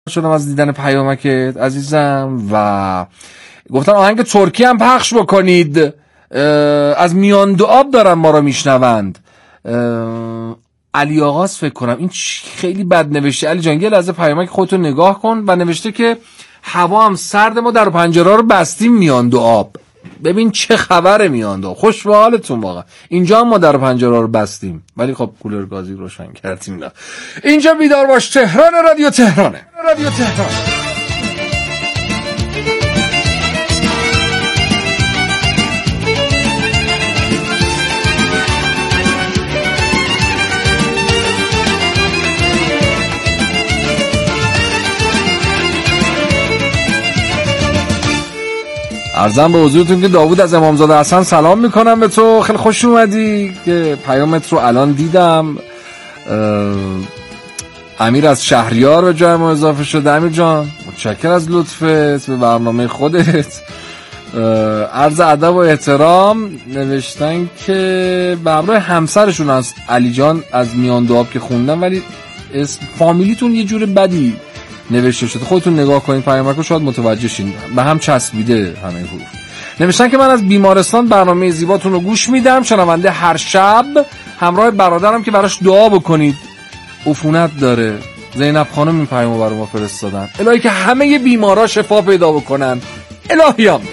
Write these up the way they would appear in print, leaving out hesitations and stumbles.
شدم از دیدن پیامکت عزیزم و گفتن آهنگ ترکی هم پخش بکنید. از میان دو آب دارن ما رو میشنوند. علی آقاست فکر کنم. این خیلی بد نوشته. علی جان یه لحظه پیامک خودتو نگاه کن. و نوشته که هوا هم سرد، ما در پنجره رو بستیم میان دو آب. ببین چه خبره میان دو آب. خوش به حالتون واقعا. اینجا هم ما در پنجره رو بستیم ولی خب کولر گازی روشن کردیم. نه اینجا بیدار باش تهران، رادیو تهرانه. رادیو تهران. عرضم به حضورتون که داوود از امامزاده حسن سلام میکنم به تو. خیلی خوش اومدی که پیامت رو الان دیدم. امیر از شهریار به جای ما اضافه شده. امیر جان متشکر از لطفت به برنامه خودت. عرض ادب و احترام. نوشتن که به همراه همسرشون از علی جان از میان دو آب که خوندم ولی اسم فامیلیتون یه جور بدی نوشته شده. خودتون نگاه کنید پیامک رو شاید متوجه شین. به هم چسبیده همه حروف. نوشتن که من از بیمارستان برنامه زیباتون رو گوش میدم، شنونده هر شب، همراه برادرم که براش دعا بکنید عفونت داره. زینب خانم این پیامو برای ما فرستادن. الهی که همه بیمارا شفا پیدا بکنن. الهیام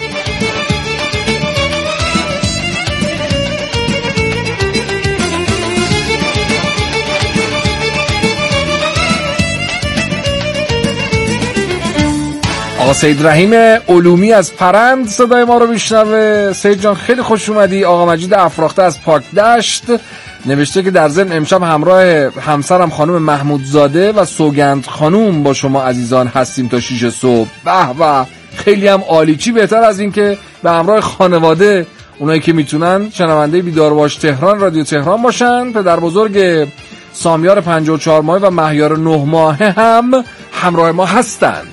آقا سید رحیم علومی از پرند صدای ما رو میشنوه. سید جان خیلی خوش اومدی. آقا مجید افراخته از پاک دشت نوشته که در ضمن امشب همراه همسرم خانم محمودزاده و سوگند خانوم با شما عزیزان هستیم تا 6 صبح. به به خیلی هم عالی. چی بهتر از این که به همراه خانواده اونایی که میتونن شنونده بیدار باش تهران رادیو تهران باشن. پدر بزرگ سامیار 54 ماهه و مهیار 9 ماهه هم همراه ما هستند.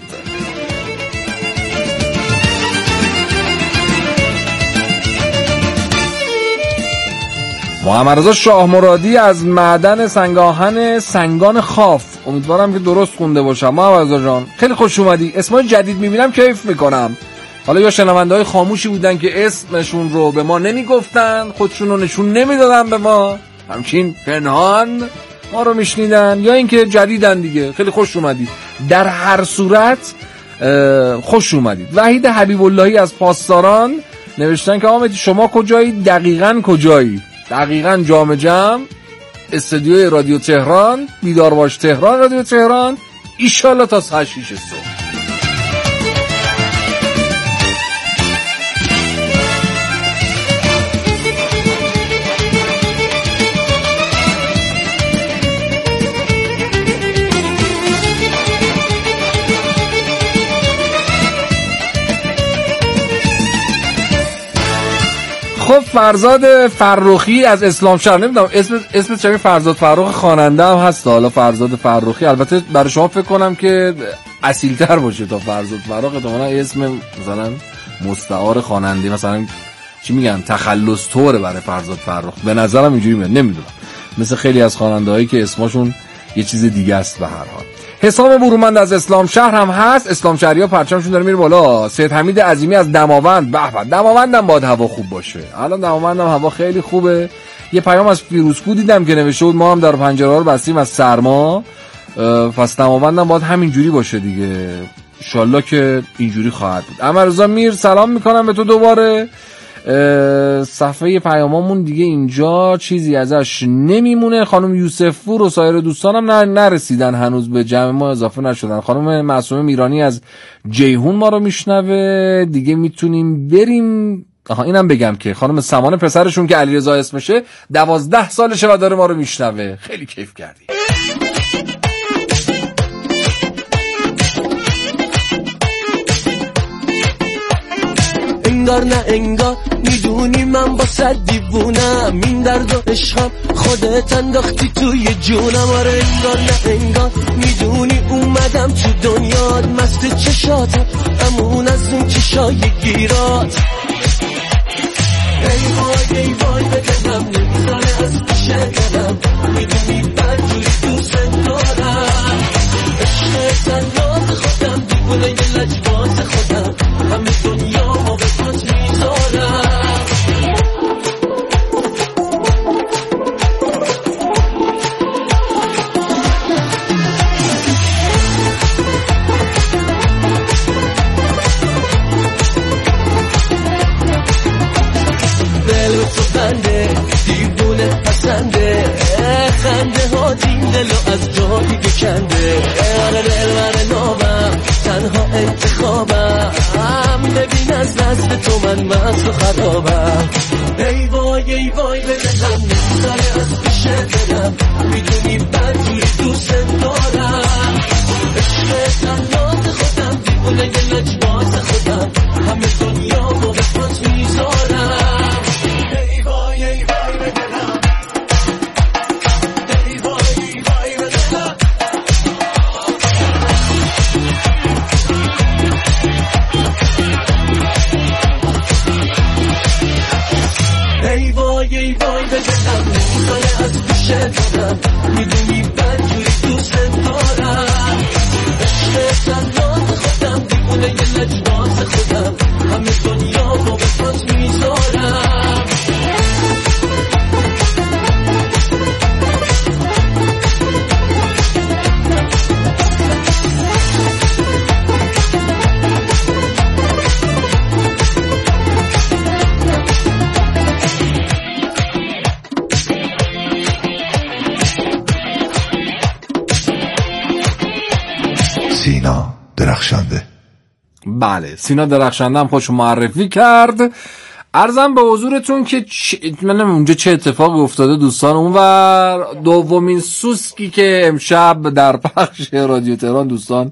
محمد رضا شاه مرادی از معدن سنگاهن سنگان خاف، امیدوارم که درست خونده باشم. محمد رضا جان خیلی خوش اومدی. اسمای جدید میبینم کیف میکنم. حالا یا شنونده‌های خاموشی بودن که اسمشون رو به ما نمیگفتن، خودشون رو نشون نمیدادن به ما، همچین پنهان ما رو میشنیدن، یا اینکه جدیدن دیگه. خیلی خوش اومدی. در هر صورت خوش اومدید. وحید حبیب اللهی از پاسداران نوشتن که آقا شما کجایی؟ دقیقاً کجایی؟ دقیقاً جام جم استودیوی رادیو تهران، بیدار باش تهران رادیو تهران، ایشالله تا ساعت 6 صبح. خب فرزاد فرخی از اسلام شهر، نمیدونم اسم چه فرزاد فرخ خواننده هم هست. حالا فرزاد فرخی البته برای شما فکر کنم که اصیل‌تر باشه تا فرزاد فرخ. احتمالاً اسم مثلا مستعار خواننده مثلا چی میگن تخلص طوره برای فرزاد فرخ. به نظرم اینجوری میاد. نمیدونم مثل خیلی از خواننده‌هایی که اسمشون یه چیز دیگه است. به هر حال حسام برومند از اسلام شهر هم هست. اسلام شهری‌ها پرچمشون داره میره بالا. سید حمید عظیمی از دماوند. به به دماوندم باید هوا خوب باشه. الان دماوندم هوا خیلی خوبه. یه پیام از فیروزکو دیدم که نوشته بود ما هم در پنجره رو بستیم از سرما. پس دماوندم باید همینجوری باشه دیگه. ان شاءالله که اینجوری خواهد بود. امرزا میر سلام میکنم به تو دوباره. صفحه پیامامون دیگه اینجا چیزی ازش نمیمونه. خانم یوسف پور و سایر دوستانم نرسیدن هنوز به جمع ما اضافه نشدن. خانم معصومه میرانی از جیهون ما رو میشنوه. دیگه میتونیم بریم. اینم بگم که خانم سمانه پسرشون که علیرضا اسمشه 12 سالشه و داره ما رو میشنوه. خیلی کیف کردی. انگار نه انگار میدونی من با صد دیوونم، این درد و عشقم خودت انداختی توی جونم. آره انگار نه انگار میدونی اومدم تو دنیات، مست چشاتم امون از اون چشای گیرات. ای وای بکنم نمیزانه از پیش قدم، میدونی بدجوری دوست دارم عشق دیوونه لجباز خودم همه دنیا ما به پات میذارم دل تو بنده دیوونه پسنده خنده ها دین دلو از جا دیگه کنده آره دل من نامم تنها انتخابم ببین از دست تو من مست و خرابم ای وای به دلم نمیذاره از پیش دلم میدونی بدجوری دوست دارم عشق تنهات خودم دیوونه لجباز خودم همه دنیا با به پات میذارم ای وای به دلم ای وای به دلم ای وای به دلم نمیخواه از پیش دلم میدونی بدجوری دوست دارم عشق تنهات خودم دیوونه لجباز خودم همه دنیا با به پات میذارم سینا درخشنده. بله سینا درخشنده هم خودشو معرفی کرد. عرضم به حضورتون که من اونجا چه اتفاقی افتاده دوستان. اون و دومین سوسکی که امشب در پخش رادیو تهران دوستان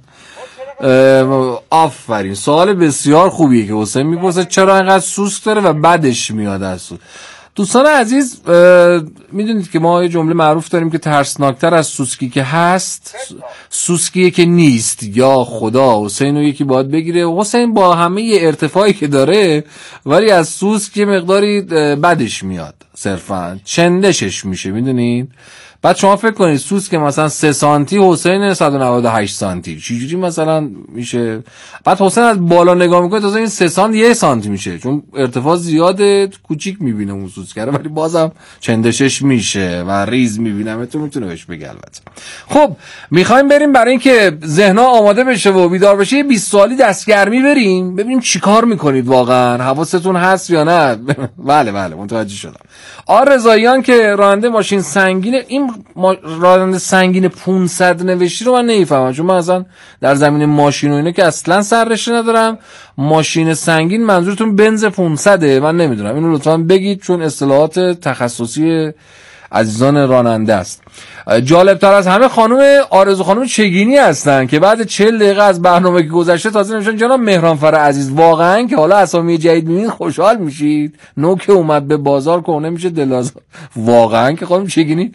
آفرین سوال بسیار خوبیه که حسین میپرسه چرا اینقدر سوسک داره و بدش میاد از سوسک. دوستان عزیز میدونید که ما یه جمله معروف داریم که ترسناکتر از سوسکی که هست سوسکیه که نیست یا خدا. حسین رو یکی باید بگیره. حسین با همه ارتفاعی که داره ولی از سوسک یه مقداری بدش میاد صرفا چندشش میشه میدونید. بعد شما فکر کنید سوسک مثلا 3 سانتی حسین 198 سانتی چجوری مثلا میشه. بعد حسین از بالا نگاه میکنه تازه این 3 سانت 1 سانتی میشه چون ارتفاع زیاده کوچیک میبینه اون سوسکره ولی بازم چندشش میشه و ریز میبینم تو میتونه بهش بگه. البته خب میخوایم بریم برای اینکه ذهنها آماده بشه و بیدار بشه 20 سوالی دستگرمی بریم ببینیم چیکار میکنید واقعا حواستون هست یا نه. بله متوجه شدم. رضاییان که راننده ماشین سنگینه این راننده سنگین 500 نوشتی رو من نمیفهمم چون من اصلا در زمین ماشین و اینه که اصلا سررشته ندارم. ماشین سنگین منظورتون بنز 500 من نمیدونم اینو لطفا بگید چون اصطلاحات تخصصی عزیزان راننده است. جالب تر از همه خانم آرزو خانم چگینی هستن که بعد 40 دقیقه از برنامه که گذشته تازه نمیشن جناب مهرانفر عزیز واقعا که حالا اسامی جدید میبینید خوشحال میشید. نوک اومد به بازار کنه میشه دلازار واقعا که خانم چگینی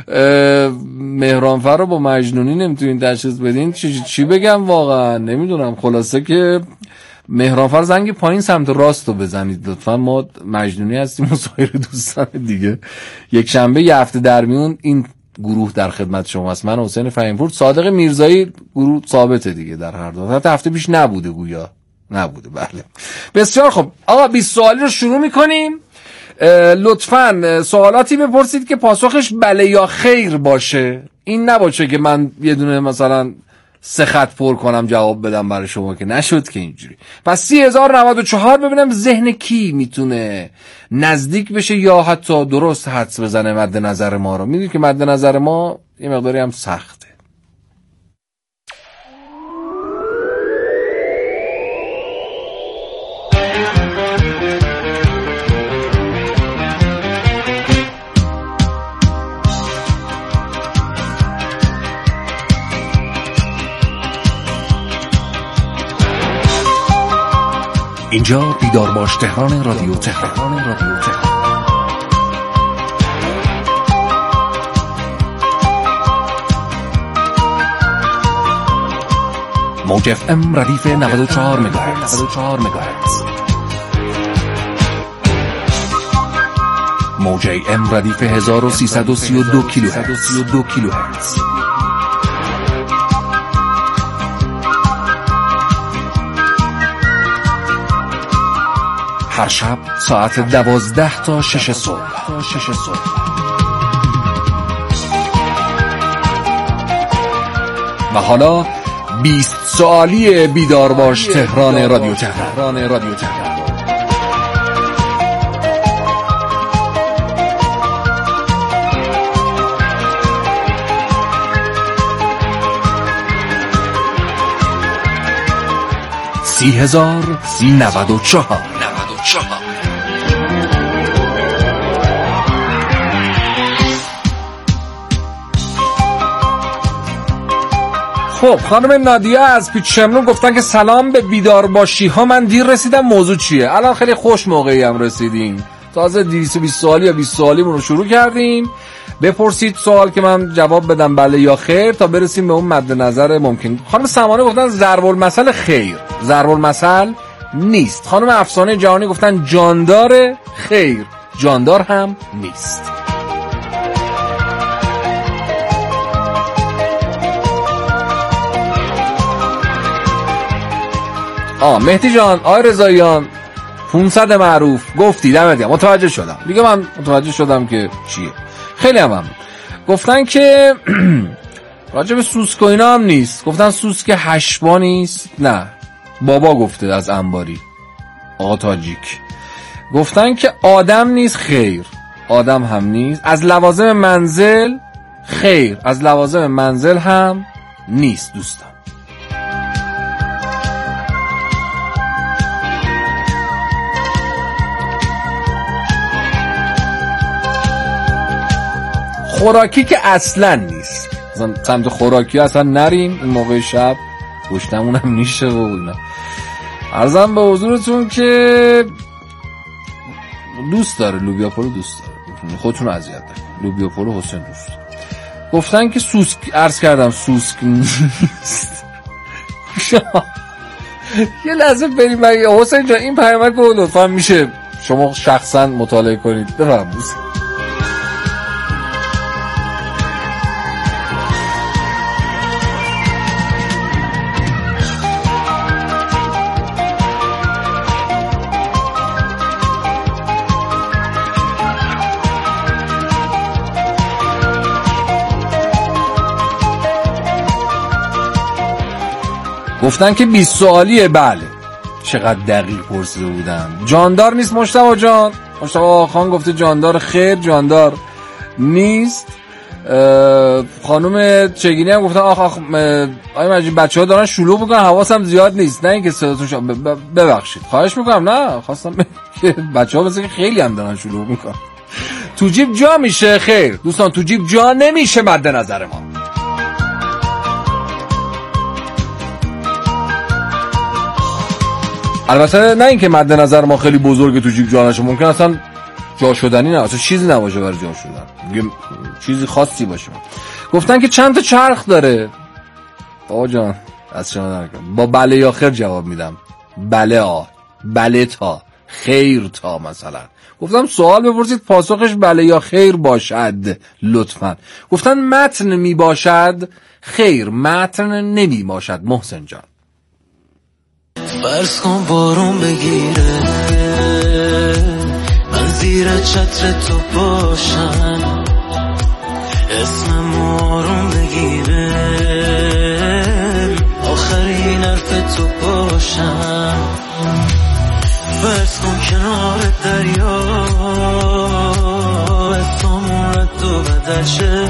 مهرانفر رو با مجنونی نمیتونین تشخیص بدین. چی بگم واقعا نمیدونم. خلاصه که مهرانفر زنگ پایین سمت راست رو بزنید لطفا ما مجنونی هستیم و سایر دوستان دیگه. یک شنبه یه هفته در میون این گروه در خدمت شما است. من حسین فهیمپور صادق میرزایی گروه ثابته دیگه در هر دو هفته پیش نبوده گویا نبوده. بله بسیار خب آقا 20 سوالی رو شروع میکنیم. لطفاً سوالاتی بپرسید که پاسخش بله یا خیر باشه. این نباشه که من یه دونه مثلا 3 خط پر کنم جواب بدم برای شما که نشد که اینجوری. پس 30,094 ببینم ذهن کی میتونه نزدیک بشه یا حتی درست حدس بزنه مد نظر ما رو. میدونید که مد نظر ما یه مقداری هم سخته. اینجا بیدار باش تهران رادیو تهران. موج اف ام ردیف 94 مگاهرتز. موج ام ردیف 1332 کیلوهرتز. هر شب ساعت 12 تا 6 صبح. و حالا 20 سوالی بیدار باش تهران رادیو تهران. $30,094. خب خانم نادیه از پیچ شمرون گفتن که سلام به بیدار باشی ها، من دیر رسیدم. موضوع چیه؟ الان خیلی خوش موقعی هم رسیدیم، تازه 220 سوالی یا 20 سوالی رو شروع کردیم. بپرسید سوال که من جواب بدم بله یا خیر تا برسیم به اون مد نظر ممکن. خانم سمانه گفتن ضرب المثل خیر، ضرب المثل نیست. خانم افسانه جهانی گفتن جاندار خیر، جاندار هم نیست. مهدی جان، آقای رضاییان 500 معروف گفتی، دمت گرم، متوجه شدم دیگه، من متوجه شدم که چیه. خیلی هم گفتن که راجع به سوسک و اینا هم نیست، گفتن سوسک هشبا نیست. نه بابا گفته از انباری، آقا تاجیک. گفتن که آدم نیست، خیر آدم هم نیست. از لوازم منزل، خیر از لوازم منزل هم نیست دوستان. خوراکی که اصلا نیست، سمت خوراکی اصلا نریم این موقع شب، گشتمون هم نیشه و اینا. عرضم به حضورتون که دوست داره لوبیا پلو، دوست داره، خودتون اذیت نکنید، لوبیا پلو حسین دوست داره. گفتن که سوسک، عرض کردم سوسک نیست. یه لحظه بریم حسین جان این پیامک رو لطفا میشه شما شخصا مطالعه کنید. بفرمایید. گفتن که 20 سوالیه. بله چقدر دقیق پرسیده بودن. جاندار نیست مجتبی جان، مجتبی خان گفته جاندار خیر، جاندار نیست. خانم چگینی هم گفتن آخ آقای مجید بچه‌ها دارن شلوغ میکنن، حواسم زیاد نیست. نه اینکه صداتون ببخشید، خواهش میکنم. نه خواستم که بچه‌ها مثلا خیلی هم دارن شلوغ میکنن. تو جیب جا میشه، خیر دوستان تو جیب جا نمیشه مد نظر ما. البته نه اینکه مد نظر ما خیلی بزرگه تو جیب جا نشه، ممکن اصلا جا شدنی نه، اصلا چیزی نباشه برای جا شدن، چیزی خاصی باشه. گفتن که چند تا چرخ داره. بابا جان از شما نکنم، با بله یا خیر جواب میدم. بله بله تا خیر تا مثلا. گفتم سوال بپرسید پاسخش بله یا خیر باشد لطفا. گفتن متن می باشد، خیر متن نمی باشد. محسن جان فرض کن بارون بگیره، من زیر چتر تو باشم، اسمم آروم بگیره، آخرین حرف تو باشم. فرض کن کنار دریا اسممون رد و بدل شه،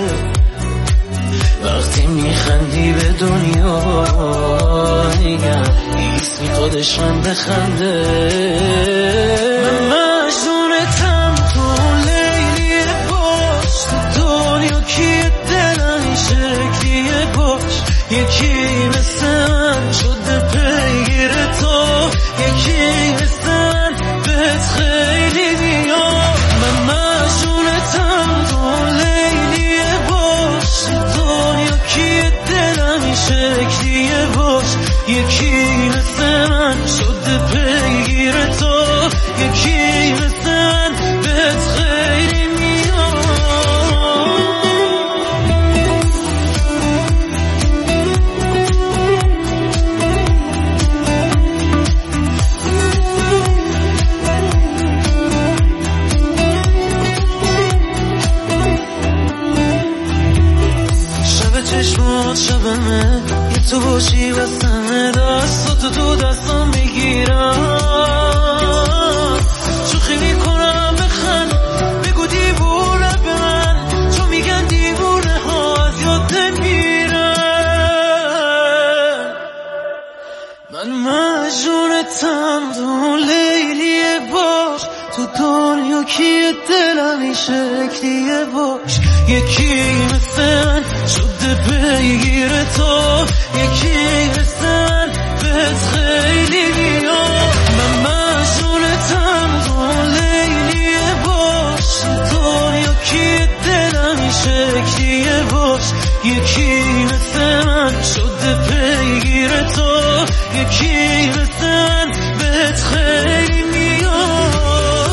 وقتی میخندی به دنیا نگم اسمی خودش من بخنده. من مجنونتم تو لیلیه باش، تو دنیا کیه دلم این شکلیه باش، یکی مثل من شده پیگیر تو، یکی مثل من بهت خیلی میاد. من مجنونتم تو لیلیه باش، دنیا کیه دلم این شکلیه باش، یکی مثل من شده پیگیر تو، یکی مثل من بهت خیلی میاد. تو باشی بستم دستاتو تو دستم میگیرم شوخی میکنم بخند بگو دیوونه به من چون میگن دیوونه ها از یاد نمیرن من مجنونتم تو لیلیه باش تو دنیا کیه دلم این شکلیه باش یکی مثل من شده بگیره تو یکی مثل من بهت خیلی میاد من مجنونتم تو لیلیه باش تو دنیا کیه دلم این شکلیه باش یکی مثل من شده بگیره تو یکی مثل من بهت خیلی میاد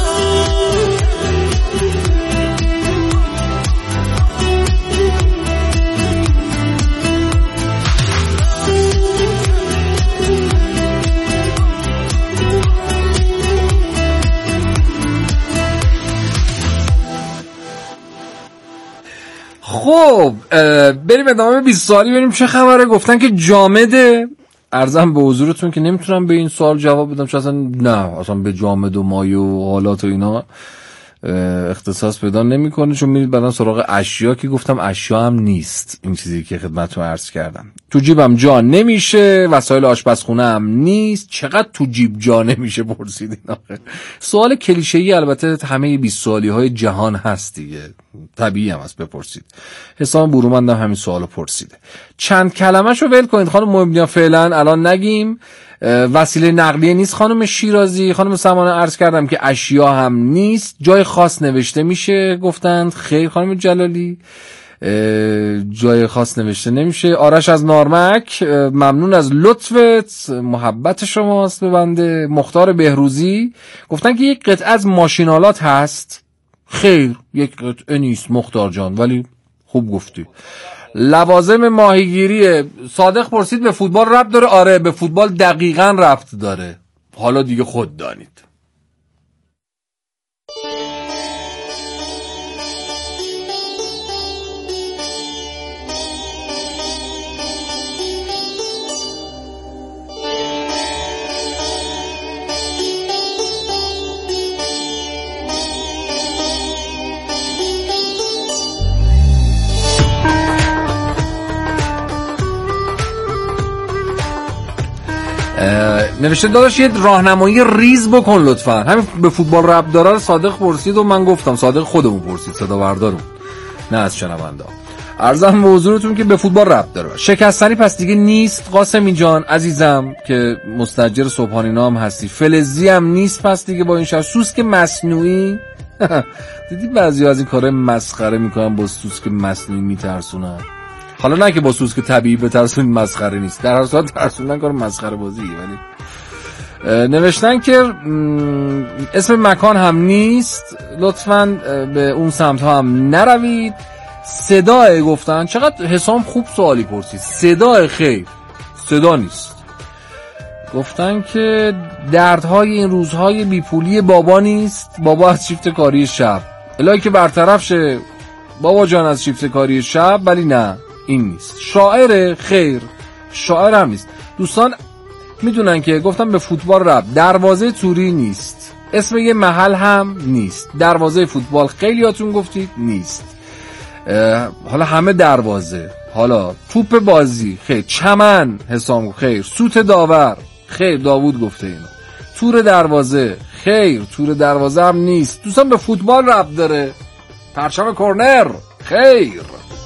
خب بریم ادامه 20 سوالی بریم چه خبره. گفتن که جامده. عرضم به حضورتون که نمیتونم به این سوال جواب بدم چون اصلا به جامد و مایع و حالات و اینا اختصاص پیدا نمیکنه چون میرید بعدن سراغ اشیا که گفتم اشیا هم نیست این چیزی که خدمتتون عرض کردم. تو جیبم جا نمیشه، وسایل آشپزخونه هم نیست. چقدر تو جیب جا نمیشه پرسیدین آخه. سوال کلیشه‌ای البته همه 20 سوالی های جهان هست دیگه، طبیعی هم هست بپرسید. حسام برومند هم همین سوالو پرسیده. چند کلمه‌شو ول کنید خانم مهمنیا، فعلا الان نگیم. وسیله نقلیه نیست خانم شیرازی. خانم سمانه عرض کردم که اشیا هم نیست. جای خاص نوشته میشه گفتند. خیر خانم جلالی، جای خاص نوشته نمیشه. آرش از نارمک ممنون از لطفت، محبت شماست به بنده. مختار بهروزی گفتن که یک قطعه از ماشینالات هست. خیر یک قطعه نیست مختار جان، ولی خوب گفتی. لوازم ماهیگیری. صادق پرسید به فوتبال ربط داره؟ آره به فوتبال دقیقاً ربط داره، حالا دیگه خود دانید. نوشته داداش یه راهنمایی ریز بکن لطفا. همین به فوتبال ربط داره صادق پرسید و من گفتم. صادق خودمون پرسید، صدا بردارون، نه از شنونده. عرضم به حضورتون که به فوتبال ربط داره. شکستنی پس دیگه نیست قاسمی جان عزیزم که مستاجر صبحانی نام هستی. فلزی هم نیست پس دیگه با این شهر. سوسک مصنوعی دیدی بعضی از این کارهای مسخره میکنن با سوسک مصنوعی میترسونن. حالا نه که با سوسک طبیعی بترسونید مسخره نیست، در هر صورت ترسوندن کار مسخره بازی. ولی نوشتن که اسم مکان هم نیست، لطفاً به اون سمت ها هم نروید. صدای گفتن چقدر حسام خوب سوالی پرسید. صدای خیر صدا نیست. گفتن که دردهای این روزهای بیپولی بابا نیست. بابا از شیفت کاری شب الهی که برطرف شه بابا جان از شیفت کاری شب، ولی نه این نیست. شاعر خیر شاعر هم نیست. دوستان میدونن که گفتم به فوتبال ربط. دروازه توری نیست. اسم یه محل هم نیست. دروازه فوتبال خیلیاتون گفتید نیست. حالا همه دروازه. حالا توپ بازی خیر. چمن حسام خیر. سوت داور خیر، داوود گفته اینو. تور دروازه خیر، تور دروازه هم نیست. دوستان به فوتبال ربط داره. پرچم کورنر خیر.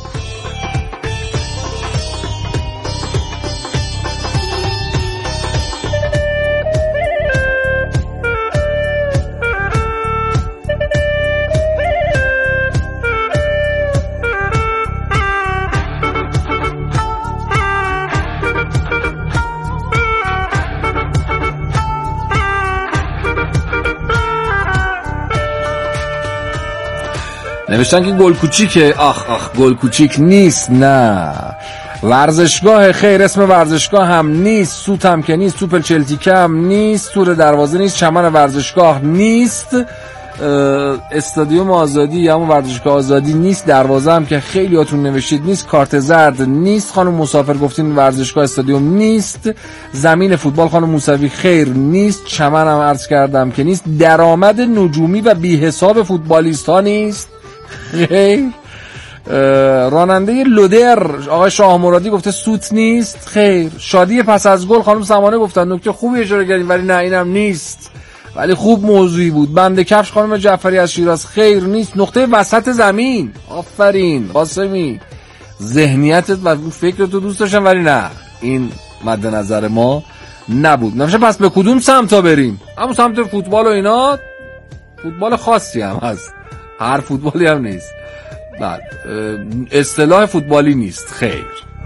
نوشتن که گل کوچیکه. آخ گل کوچیک نیست. نه. ورزشگاه خیر، اسم ورزشگاه هم نیست. سوت هم که نیست. توپ چلتیکه هم نیست. تور دروازه نیست. چمن ورزشگاه نیست. استادیوم آزادی یا همون ورزشگاه آزادی نیست، دروازه هم که خیلیاتون نوشتید نیست، کارت زرد نیست، خانم مسافر گفتین ورزشگاه استادیوم نیست، زمین فوتبال خانم موسوی خیر نیست، چمن هم عرض کردم که نیست، درآمد نجومی و بی حساب فوتبالیست ها نیست خیر، راننده لودر آقای شاه مرادی گفته سوت نیست خیر، شادی پس از گل خانم سمانه گفتن نکته خوبی اشاره کردین ولی نه اینم نیست ولی خوب موضوعی بود، بنده کفش خانم جعفری از شیراز خیر نیست، نقطه وسط زمین آفرین قاسمی، ذهنیتت و فکرت رو دوست داشتم ولی نه این مد نظر ما نبود. نمیشه پس به کدوم سمت ها بریم؟ همون سمت فوتبال و اینا، فوتبال خاصی هم هست، هر فوتبالی هم نیست، بعد اصطلاح فوتبالی نیست خیر.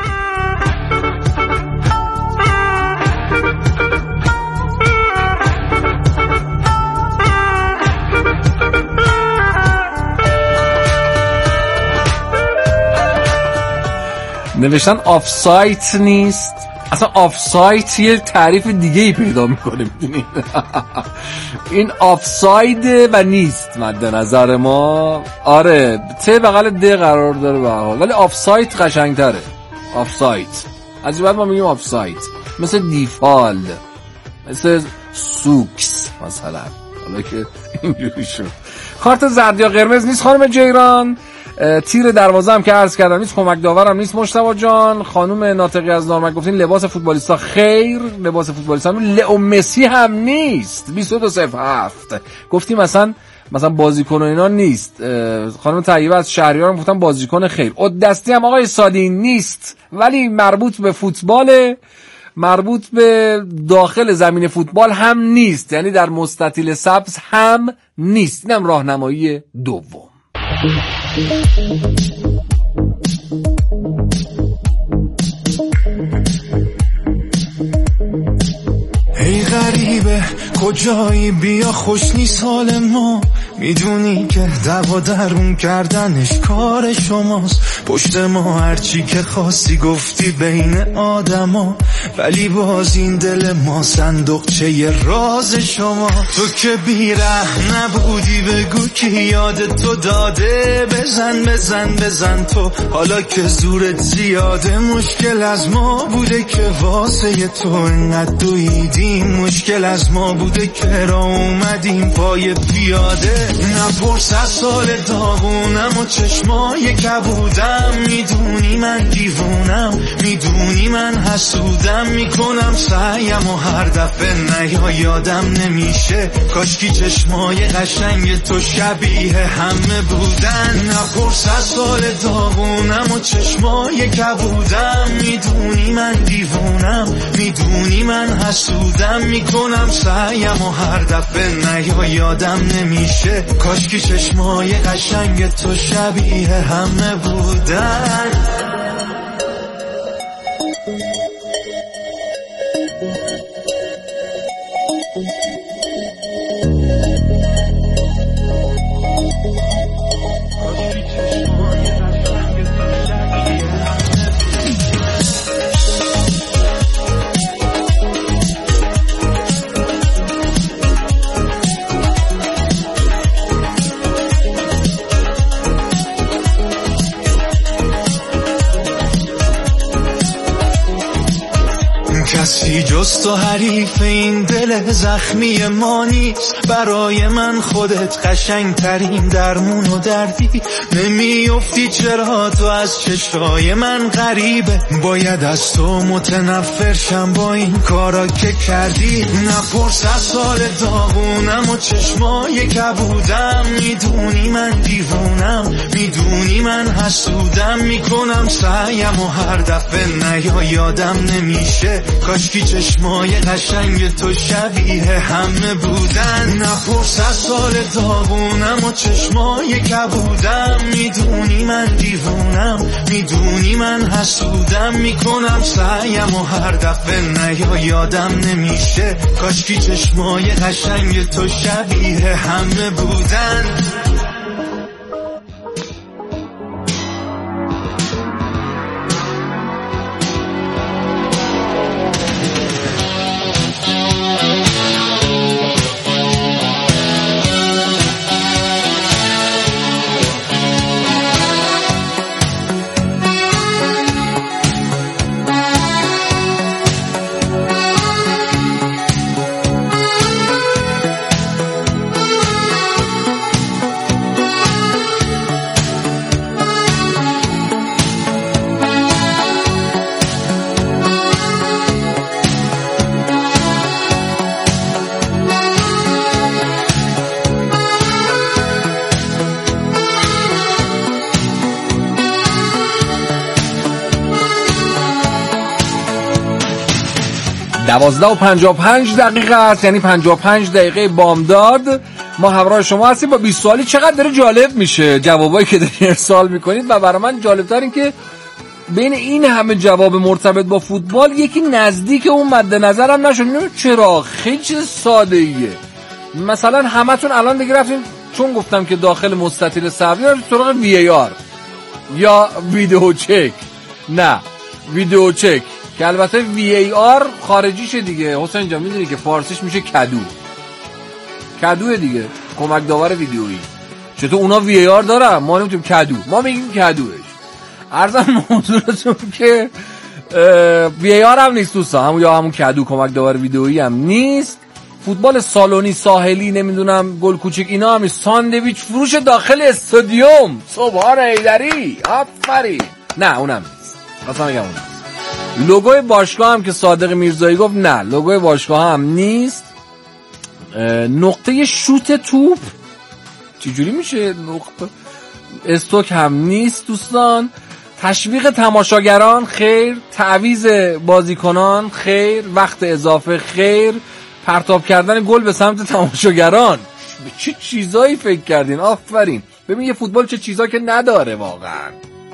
نوشتن آف سایت نیست، اصلا آف سایت یه تعریف دیگه ای پیدا میکنه میدونید این آف ساید و نیست مد نظر ما، آره ته بغل د قرار داره به حال ولی آف سایت قشنگتره، آف سایت از بعد ما میگیم آف سایت، مثل دیفال مثل سوکس مثلا، حالا که اینجوری شد. کارت زرد یا قرمز نیست خانم جیران، تیر دروازه هم که عرض کردم نیست، کمک داورم نیست مجتبی جان، خانم ناطقی از نارمک گفتین لباس فوتبالیستا خیر، لباس فوتبالیستا لئو مسی هم نیست 2207 گفتیم مثلا بازیکن و اینا نیست، خانم طیبه از شهریار هم گفتن بازیکن خیر، دستی هم آقای سادی نیست ولی مربوط به فوتبال، مربوط به داخل زمین فوتبال هم نیست، یعنی در مستطیل سبز هم نیست، اینم راهنمایی دوم. ای غریبه کجایی بیا خوش نیست حال ما، میدونی که دعوا درون کردنش کار شماست، پشت ما هرچی که خواستی گفتی بین آدما، ولی باز این دل ما صندوقچه ی راز شما، تو که بیره نبودی بگو که یاد تو داده، بزن تو حالا که زورت زیاده، مشکل از ما بوده که واسه تو انقدر دویدیم، مشکل از ما بوده که را اومدیم پای پیاده، نپرس از سال داغونم و چشمای کبودم، میدونی من دیوونم، میدونی من حسودم، میکنم سعیم و هر دفعه نیا یادم نمیشه، کاشکی چشمای قشنگ تو شبیه همه بودن، نپرس از سال داغونم و چشمای کبودم، میدونی من دیوونم، میدونی من حسودم، میکنم سعیم و هر دفعه نیا یادم نمیشه، کاشکی چشمای قشنگ تو شبیه همه بودن. کسی جز تو حریف این دل زخمی ما نیست، برای من خودت قشنگ ترین درمون و دردی، نمیافتی چرا تو از چشای من غریبه، باید از تو متنفر شم با این کارا که کردی، نپرس از سال داغونم و چشمای کبودم، میدونی من دیوونم، میدونی من حسودم، میکنم سعیم و هر دفعه نیا یادم نمیشه، کاشکی چشمای قشنگ تو شبیه همه بودن، نپرس از سال داغونم و چشمای کبودم، میدونی من دیوونم، میدونی من حسودم، میکنم سعیم و هر دفعه نیا یادم نمیشه، کاشکی چشمای قشنگ تو شبیه همه بودن. 12:55 است، یعنی 55 دقیقه بامداد. ما همراه شما هستیم با 20 سوالی. چقدر داره جالب میشه جوابایی که دارین ارسال میکنید و برای من جالب‌تر این که بین این همه جواب مرتبط با فوتبال یکی نزدیک اون مد نظرم نشد. چرا؟ خیلی چیز ساده ایه. مثلا همتون الان دیگه رفتین چون گفتم که داخل مستطیل سبزی سراغ VAR یا ویدیو چک. نه ویدیو چک که البته VAR خارجیشه دیگه. حسین جان میدونی که فارسیش میشه کدوه دیگه، کمک داور ویدیویی. چطور اونا VAR دارن ما نمیتونیم کدو، ما میگیم کدوش. عرضم موضوعتون که VAR هم نیست دوستان، همون کدو کمک داور ویدیویی هم نیست. فوتبال سالونی ساحلی نمیدونم گل کوچیک اینا هم، ساندویچ فروش داخل استادیوم سبحان ایدری آفرین. نه اونم نیست، اصلا میگم اون نیست. لوگوی باشگاه هم که صادق میرزایی گفت نه لوگوی باشگاه هم نیست. نقطه شوت توپ چجوری میشه؟ نقطه استوک هم نیست دوستان. تشویق تماشاگران خیر، تعویض بازیکنان خیر، وقت اضافه خیر، پرتاب کردن گل به سمت تماشاگران. به چه چیزایی فکر کردین؟ آفرین. ببین یه فوتبال چه چیزا که نداره واقعا.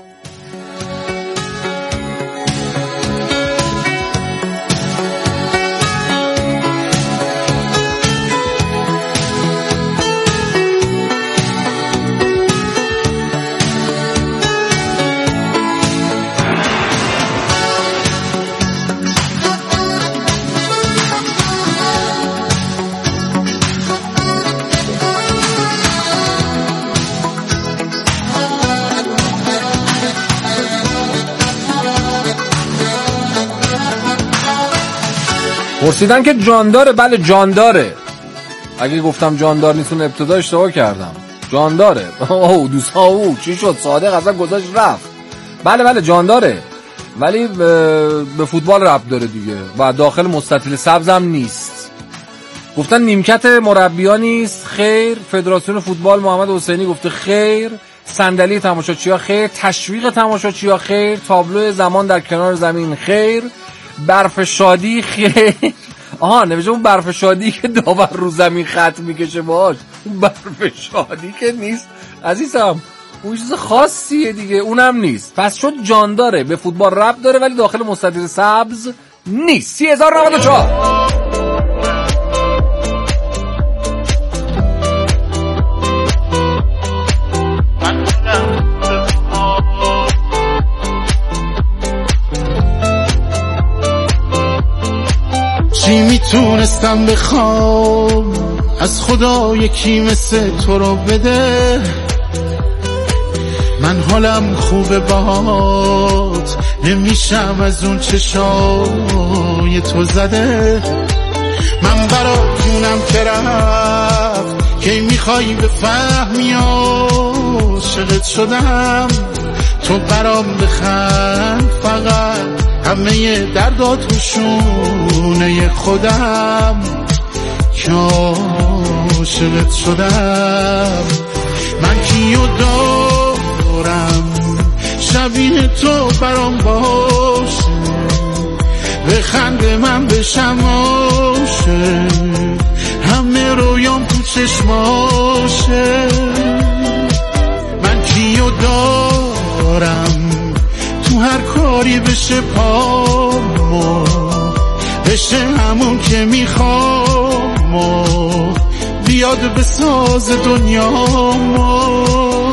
پرسیدن که جانداره. بله جانداره. اگه گفتم جاندار نیستون ابتدا اشتباه کردم. جانداره. دوستا چی شد؟ صادق اصلا گذاشت رفت. بله جانداره، ولی به فوتبال ربط داره دیگه و داخل مستطیل سبز هم نیست. گفتن نیمکت مربیان نیست خیر. فدراسیون فوتبال محمد حسینی گفته خیر. صندلی تماشاچی‌ها خیر. تشویق تماشاچی‌ها خیر. تابلو زمان در کنار زمین خیر. برف شادی خیر. نوشته اون برف شادی که داور رو زمین خط میکشه باهاش، اون برف شادی که نیست عزیزم، اون چیز خاصیه دیگه، اونم نیست. پس شد جانداره، به فوتبال ربط داره ولی داخل مستطیل سبز نیست. 3094 چی میتونستم بخوام از خدا یکی مثل تو رو بده. من حالم خوبه باهات، نمیشم از اون چشای تو زده. من برات جونم که رفت که میخوای بفهمی عاشقت شدم. تو برام بخند فقط، همه دردات تو شونه خودم که عاشقت شدم. من کیو دارم شبیه تو برام باشه، بخند من بشم عاشق، همه رویام تو چشماشه. من کیو دارم تو هر کاری بشه پامو، بشه همون که میخوام، بیاد به ساز دنیامو.